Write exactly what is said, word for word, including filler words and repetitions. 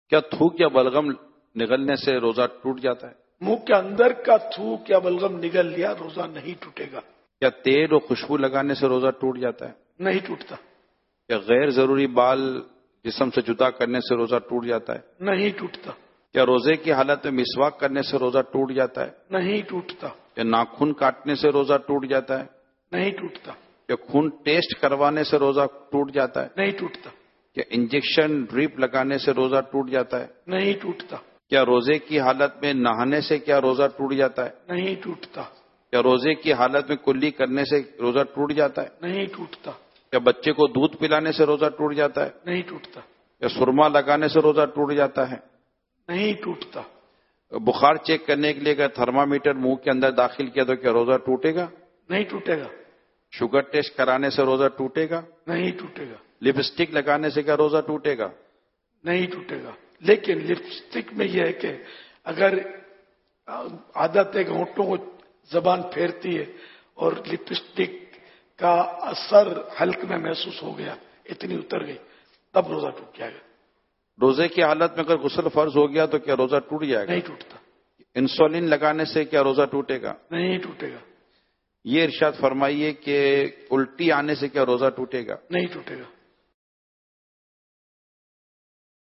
کیا تھوک یا بلغم نگلنے سے روزہ ٹوٹ جاتا ہے؟ منہ کے اندر کا تھوک یا بلغم نگل لیا روزہ نہیں ٹوٹے گا. کیا تیل اور خوشبو لگانے سے روزہ ٹوٹ جاتا ہے؟ نہیں ٹوٹتا. کیا غیر ضروری بال جسم سے جدا کرنے سے روزہ ٹوٹ جاتا ہے؟ نہیں ٹوٹتا. کیا روزے کی حالت میں مسواک کرنے سے روزہ ٹوٹ جاتا ہے؟ نہیں ٹوٹتا. کیا ناخن کاٹنے سے روزہ ٹوٹ جاتا ہے؟ نہیں ٹوٹتا. کیا خون ٹیسٹ کروانے سے روزہ ٹوٹ جاتا ہے؟ نہیں ٹوٹتا. کیا انجیکشن ڈریپ لگانے سے روزہ ٹوٹ جاتا ہے؟ نہیں ٹوٹتا. کیا روزے کی حالت میں نہانے سے کیا روزہ ٹوٹ جاتا ہے؟ نہیں ٹوٹتا. کیا روزے کی حالت میں کلی کرنے سے روزہ ٹوٹ جاتا ہے؟ نہیں ٹوٹتا. کیا بچے کو دودھ پلانے سے روزہ ٹوٹ جاتا ہے؟ نہیں ٹوٹتا. کیا سرما لگانے سے روزہ ٹوٹ جاتا ہے؟ نہیں ٹوٹتا. بخار چیک کرنے کے لیے اگر تھرمامیٹر منہ کے اندر داخل کیا تو کیا روزہ ٹوٹے گا؟ نہیں ٹوٹے گا. شوگر ٹیسٹ کرانے سے روزہ ٹوٹے گا؟ نہیں ٹوٹے گا. لپسٹک لگانے سے کیا روزہ ٹوٹے گا؟ نہیں ٹوٹے گا. لیکن لپسٹک میں یہ ہے کہ اگر عادت ہے کہ ہونٹوں کو زبان پھیرتی ہے اور لپسٹک کا اثر حلق میں محسوس ہو گیا، اتنی اتر گئی، تب روزہ ٹوٹ جائے گا. روزے کی حالت میں اگر غسل فرض ہو گیا تو کیا روزہ ٹوٹ جائے گا؟ نہیں ٹوٹتا. انسولین لگانے سے کیا روزہ ٹوٹے گا؟ نہیں ٹوٹے گا. یہ ارشاد فرمائیے کہ الٹی آنے سے کیا روزہ ٹوٹے گا؟ نہیں ٹوٹے گا.